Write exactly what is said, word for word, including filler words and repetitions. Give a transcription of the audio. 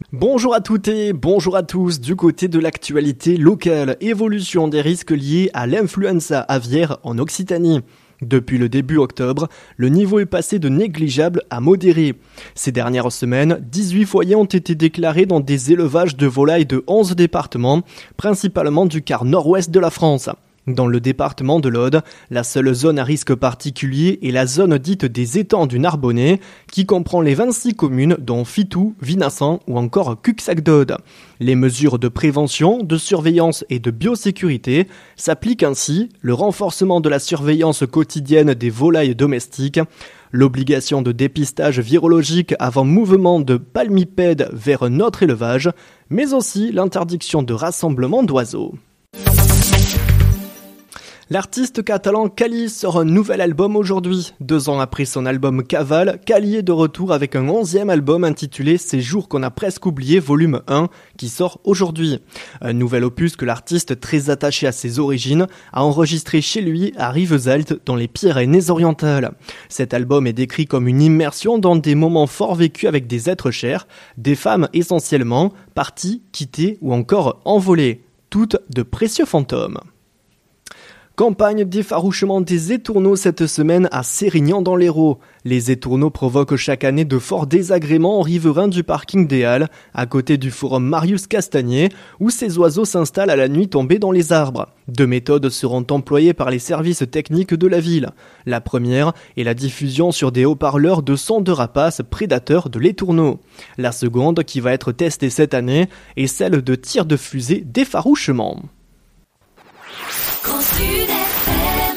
Bonjour à toutes et bonjour à tous. Du côté de l'actualité locale, évolution des risques liés à l'influenza aviaire en Occitanie. Depuis le début octobre, le niveau est passé de négligeable à modéré. Ces dernières semaines, dix-huit foyers ont été déclarés dans des élevages de volailles de onze départements, principalement du quart nord-ouest de la France. Dans le département de l'Aude, la seule zone à risque particulier est la zone dite des étangs du Narbonnais, qui comprend les vingt-six communes dont Fitou, Vinassan ou encore Cuxac-d'Aude. Les mesures de prévention, de surveillance et de biosécurité s'appliquent ainsi le renforcement de la surveillance quotidienne des volailles domestiques, l'obligation de dépistage virologique avant mouvement de palmipèdes vers notre élevage, mais aussi l'interdiction de rassemblement d'oiseaux. L'artiste catalan Cali sort un nouvel album aujourd'hui. Deux ans après son album Cavale, Cali est de retour avec un onzième album intitulé Ces jours qu'on a presque oublié, volume un, qui sort aujourd'hui. Un nouvel opus que l'artiste, très attaché à ses origines, a enregistré chez lui à Rivesaltes, dans les Pyrénées-Orientales. Cet album est décrit comme une immersion dans des moments forts vécus avec des êtres chers, des femmes essentiellement, parties, quittées ou encore envolées, toutes de précieux fantômes. Campagne d'effarouchement des étourneaux cette semaine à Sérignan dans l'Hérault. Les étourneaux provoquent chaque année de forts désagréments en riverains du parking des Halles, à côté du forum Marius Castagnier, où ces oiseaux s'installent à la nuit tombée dans les arbres. Deux méthodes seront employées par les services techniques de la ville. La première est la diffusion sur des haut-parleurs de sons de rapaces prédateurs de l'étourneau. La seconde, qui va être testée cette année, est celle de tirs de fusée d'effarouchement.